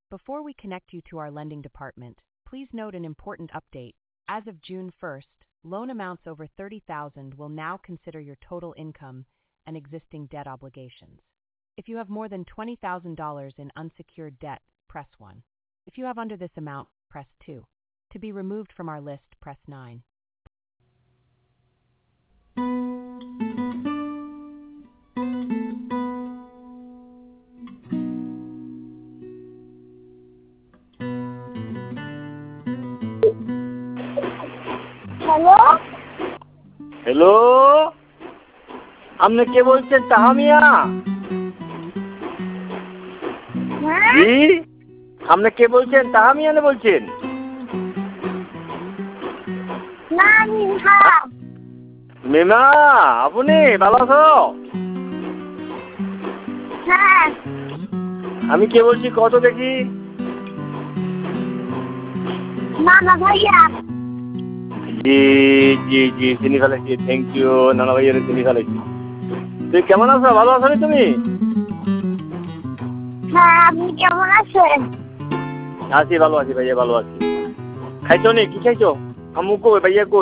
Before we connect you to our lending department, please note an important update. As of June 1st, loan amounts over $30,000 will now consider your total income and existing debt obligations. If you have more than $20,000 in unsecured debt, press 1. If you have under this amount, press 2. To be removed from our list, press 9. Hello hello, আপনি কে বলছেন? তাহামিয়া? হ্যাঁ জি, আপনি কে বলছেন? তাহামিয়া না বলছেন? না মিঠা মিমা, আপনি ভালো আছো? হ্যাঁ আমি কে বলছি কত দেখি? নানা ভাইয়া জি জি জি, চিনি ফেলেছি। থ্যাংক ইউ, নানা ভাইয়ের চিনি ফেলেছি। তুই কেমন আছো? ভালো আছো তুমি? হ্যাঁ আপনি কেমন আছেন? আছি, ভালো আছি ভাইয়া, ভালো আছি। খাইছো নি? কি খাইছো? আম্মু কই, ভাইয়া কই?